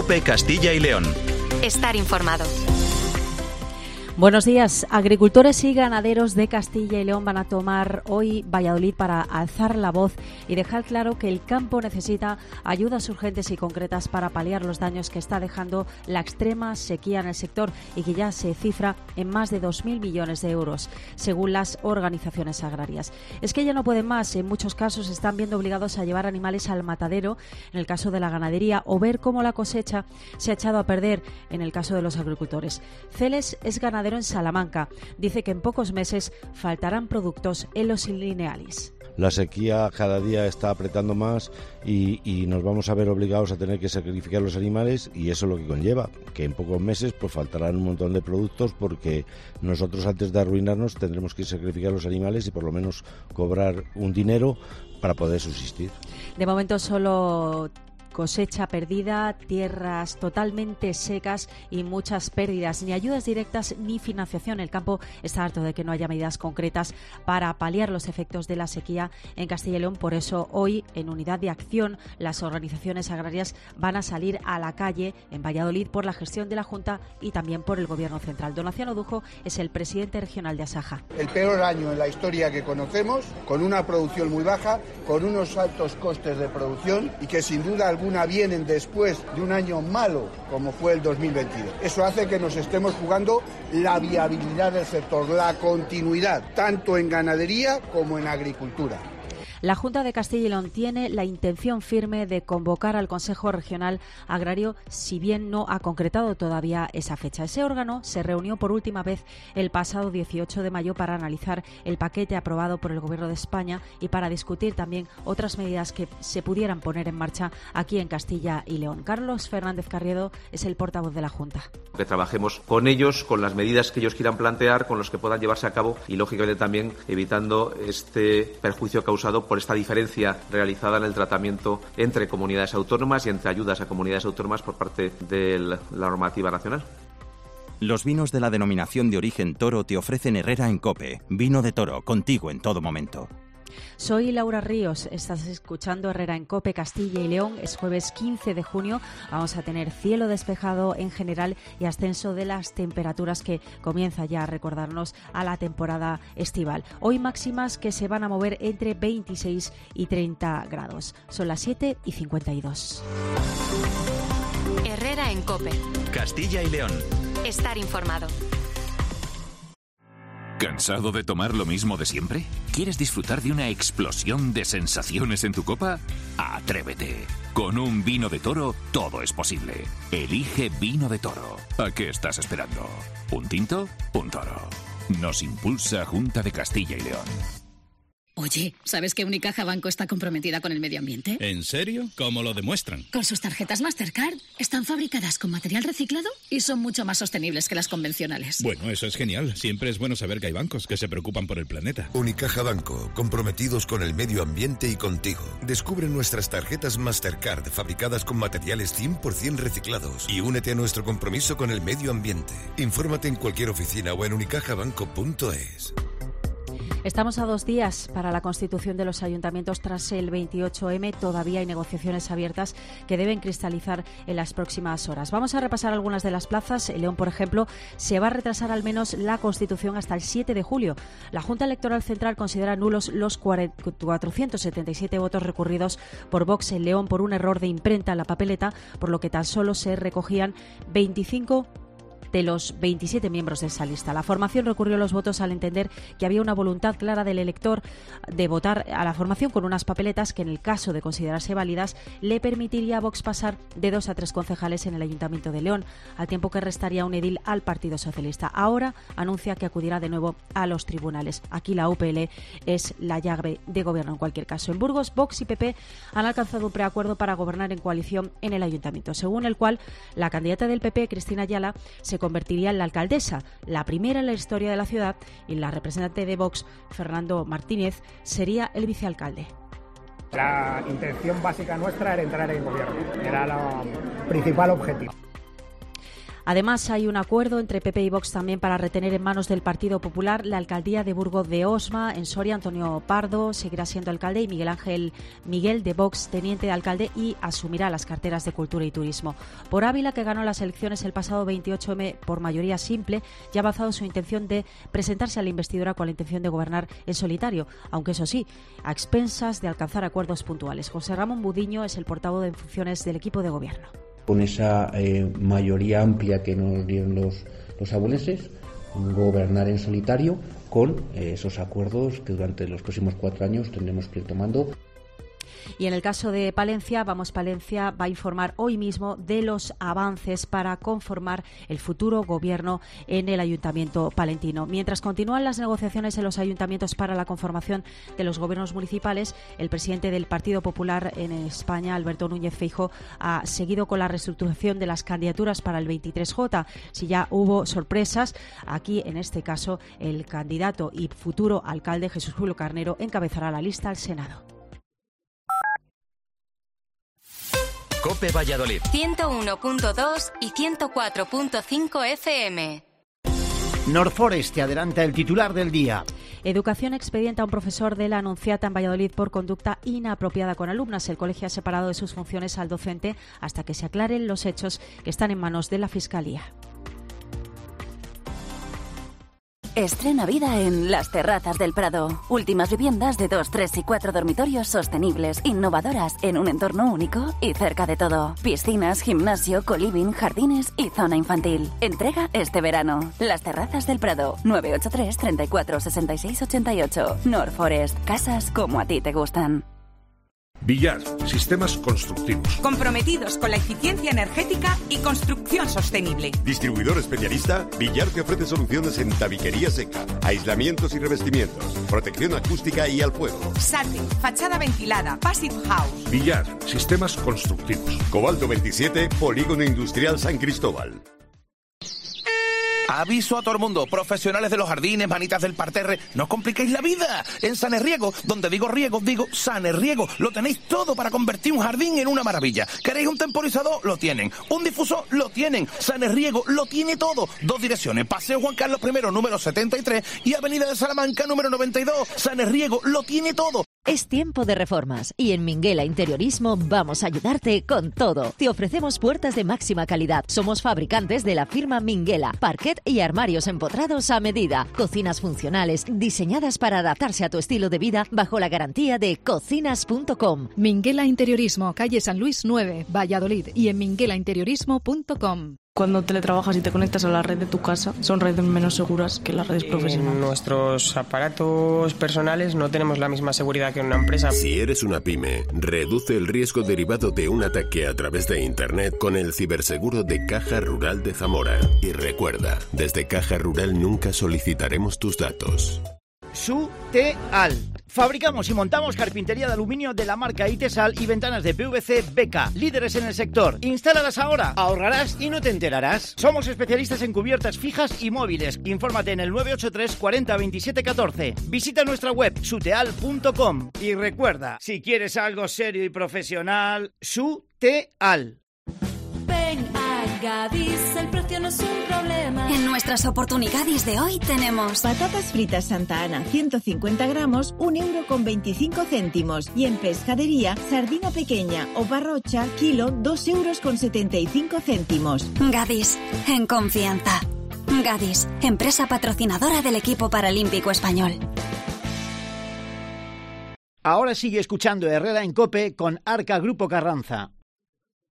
COPE Castilla y León. Estar informado. Buenos días. Agricultores y ganaderos de Castilla y León van a tomar hoy Valladolid para alzar la voz y dejar claro que el campo necesita ayudas urgentes y concretas para paliar los daños que está dejando la extrema sequía en el sector y que ya se cifra en más de 2.000 millones de euros, según las organizaciones agrarias. Es que ya no pueden más. En muchos casos se están viendo obligados a llevar animales al matadero, en el caso de la ganadería, o ver cómo la cosecha se ha echado a perder, en el caso de los agricultores. Celes es ganadero en Salamanca. Dice que en pocos meses faltarán productos en los linealis. La sequía cada día está apretando más y nos vamos a ver obligados a tener que sacrificar los animales, y eso es lo que conlleva, que en pocos meses pues faltarán un montón de productos, porque nosotros antes de arruinarnos tendremos que sacrificar los animales y por lo menos cobrar un dinero para poder subsistir. De momento solo cosecha perdida, tierras totalmente secas y muchas pérdidas. Ni ayudas directas ni financiación. El campo está harto de que no haya medidas concretas para paliar los efectos de la sequía en Castilla y León. Por eso hoy, en Unidad de Acción, las organizaciones agrarias van a salir a la calle en Valladolid por la gestión de la Junta y también por el Gobierno central. Donaciano Dujo es el presidente regional de Asaja. El peor año en la historia que conocemos, con una producción muy baja, con unos altos costes de producción y que sin duda alguna vienen después de un año malo como fue el 2022. Eso hace que nos estemos jugando la viabilidad del sector, la continuidad, tanto en ganadería como en agricultura. La Junta de Castilla y León tiene la intención firme de convocar al Consejo Regional Agrario, si bien no ha concretado todavía esa fecha. Ese órgano se reunió por última vez el pasado 18 de mayo para analizar el paquete aprobado por el Gobierno de España y para discutir también otras medidas que se pudieran poner en marcha aquí en Castilla y León. Carlos Fernández Carriedo es el portavoz de la Junta. Que trabajemos con ellos, con las medidas que ellos quieran plantear, con los que puedan llevarse a cabo y, lógicamente, también evitando este perjuicio causado por esta diferencia realizada en el tratamiento entre comunidades autónomas y entre ayudas a comunidades autónomas por parte de la normativa nacional. Los vinos de la denominación de origen Toro te ofrecen Herrera en COPE. Vino de Toro, contigo en todo momento. Soy Laura Ríos, estás escuchando Herrera en COPE Castilla y León. Es jueves 15 de junio, vamos a tener cielo despejado en general y ascenso de las temperaturas que comienza ya a recordarnos a la temporada estival. Hoy máximas que se van a mover entre 26 y 30 grados. Son las 7:52. Herrera en COPE. Castilla y León. Estar informado. ¿Cansado de tomar lo mismo de siempre? ¿Quieres disfrutar de una explosión de sensaciones en tu copa? ¡Atrévete! Con un vino de Toro todo es posible. Elige Vino de Toro. ¿A qué estás esperando? ¿Un tinto? Un toro. Nos impulsa Junta de Castilla y León. Oye, ¿sabes que Unicaja Banco está comprometida con el medio ambiente? ¿En serio? ¿Cómo lo demuestran? Con sus tarjetas Mastercard. Están fabricadas con material reciclado y son mucho más sostenibles que las convencionales. Bueno, eso es genial. Siempre es bueno saber que hay bancos que se preocupan por el planeta. Unicaja Banco, comprometidos con el medio ambiente y contigo. Descubre nuestras tarjetas Mastercard fabricadas con materiales 100% reciclados y únete a nuestro compromiso con el medio ambiente. Infórmate en cualquier oficina o en unicajabanco.es. Estamos a 2 días para la constitución de los ayuntamientos tras el 28M. Todavía hay negociaciones abiertas que deben cristalizar en las próximas horas. Vamos a repasar algunas de las plazas. En León, por ejemplo, se va a retrasar al menos la constitución hasta el 7 de julio. La Junta Electoral Central considera nulos los 477 votos recurridos por Vox en León por un error de imprenta en la papeleta, por lo que tan solo se recogían 25 de los 27 miembros de esa lista. La formación recurrió los votos al entender que había una voluntad clara del elector de votar a la formación con unas papeletas que, en el caso de considerarse válidas, le permitiría a Vox pasar de 2 a 3 concejales en el Ayuntamiento de León, al tiempo que restaría un edil al Partido Socialista. Ahora anuncia que acudirá de nuevo a los tribunales. Aquí la UPL es la llave de gobierno en cualquier caso. En Burgos, Vox y PP han alcanzado un preacuerdo para gobernar en coalición en el Ayuntamiento, según el cual la candidata del PP, Cristina Ayala, se convertiría en la alcaldesa, la primera en la historia de la ciudad, y la representante de Vox, Fernando Martínez, sería el vicealcalde. La intención básica nuestra era entrar en gobierno, era el principal objetivo. Además, hay un acuerdo entre PP y Vox también para retener en manos del Partido Popular la alcaldía de Burgo de Osma. En Soria, Antonio Pardo seguirá siendo alcalde y Miguel de Vox, teniente de alcalde, y asumirá las carteras de Cultura y Turismo. Por Ávila, que ganó las elecciones el pasado 28M por mayoría simple, ya ha avanzado su intención de presentarse a la investidura con la intención de gobernar en solitario, aunque eso sí, a expensas de alcanzar acuerdos puntuales. José Ramón Budiño es el portavoz en funciones del equipo de gobierno. Con esa mayoría amplia que nos dieron los abulenses, gobernar en solitario con esos acuerdos que durante los próximos 4 años tendremos que ir tomando. Y en el caso de Palencia, Palencia va a informar hoy mismo de los avances para conformar el futuro gobierno en el Ayuntamiento palentino. Mientras continúan las negociaciones en los ayuntamientos para la conformación de los gobiernos municipales, el presidente del Partido Popular en España, Alberto Núñez Feijóo, ha seguido con la reestructuración de las candidaturas para el 23J. Si ya hubo sorpresas, aquí en este caso el candidato y futuro alcalde Jesús Julio Carnero encabezará la lista al Senado. COPE Valladolid 101.2 y 104.5 FM. Norforest te adelanta el titular del día. Educación expedienta a un profesor de la Anunciata en Valladolid por conducta inapropiada con alumnas. El colegio ha separado de sus funciones al docente hasta que se aclaren los hechos, que están en manos de la Fiscalía. Estrena vida en Las Terrazas del Prado. Últimas viviendas de 2, 3 y 4 dormitorios sostenibles, innovadoras, en un entorno único y cerca de todo. Piscinas, gimnasio, coliving, jardines y zona infantil. Entrega este verano. Las Terrazas del Prado. 983 34 66 88. Norforest. Casas como a ti te gustan. Villar, sistemas constructivos. Comprometidos con la eficiencia energética y construcción sostenible. Distribuidor especialista, Villar te ofrece soluciones en tabiquería seca, aislamientos y revestimientos, protección acústica y al fuego. SATE, fachada ventilada, Passive House. Villar, sistemas constructivos. Cobalto 27, Polígono Industrial San Cristóbal. Aviso a todo el mundo, profesionales de los jardines, manitas del parterre, no os compliquéis la vida. En Sanerriego, donde digo riego, digo Sanerriego, lo tenéis todo para convertir un jardín en una maravilla. ¿Queréis un temporizador? Lo tienen. ¿Un difusor? Lo tienen. Sanerriego lo tiene todo. 2 direcciones, Paseo Juan Carlos I, número 73 y Avenida de Salamanca, número 92. Sanerriego lo tiene todo. Es tiempo de reformas y en Minguela Interiorismo vamos a ayudarte con todo. Te ofrecemos puertas de máxima calidad. Somos fabricantes de la firma Minguela, parquet y armarios empotrados a medida. Cocinas funcionales diseñadas para adaptarse a tu estilo de vida bajo la garantía de cocinas.com. Minguela Interiorismo, calle San Luis 9, Valladolid, y en minguelainteriorismo.com. Cuando teletrabajas y te conectas a la red de tu casa, son redes menos seguras que las redes profesionales. En nuestros aparatos personales no tenemos la misma seguridad que en una empresa. Si eres una pyme, reduce el riesgo derivado de un ataque a través de Internet con el ciberseguro de Caja Rural de Zamora. Y recuerda, desde Caja Rural nunca solicitaremos tus datos. Suteal. Fabricamos y montamos carpintería de aluminio de la marca Itesal y ventanas de PVC Beca, líderes en el sector. Instálalas ahora, ahorrarás y no te enterarás. Somos especialistas en cubiertas fijas y móviles. Infórmate en el 983 40 27 14. Visita nuestra web suteal.com y recuerda, si quieres algo serio y profesional, Suteal. Ven a Gadis, el precio no es un problema. En nuestras oportunidades de hoy tenemos patatas fritas Santa Ana, 150 gramos, 1,25 €. Y en pescadería, sardina pequeña o barrocha, kilo, 2,75 €. Gadis, en confianza. Gadis, empresa patrocinadora del equipo paralímpico español. Ahora sigue escuchando Herrera en COPE con Arca Grupo Carranza.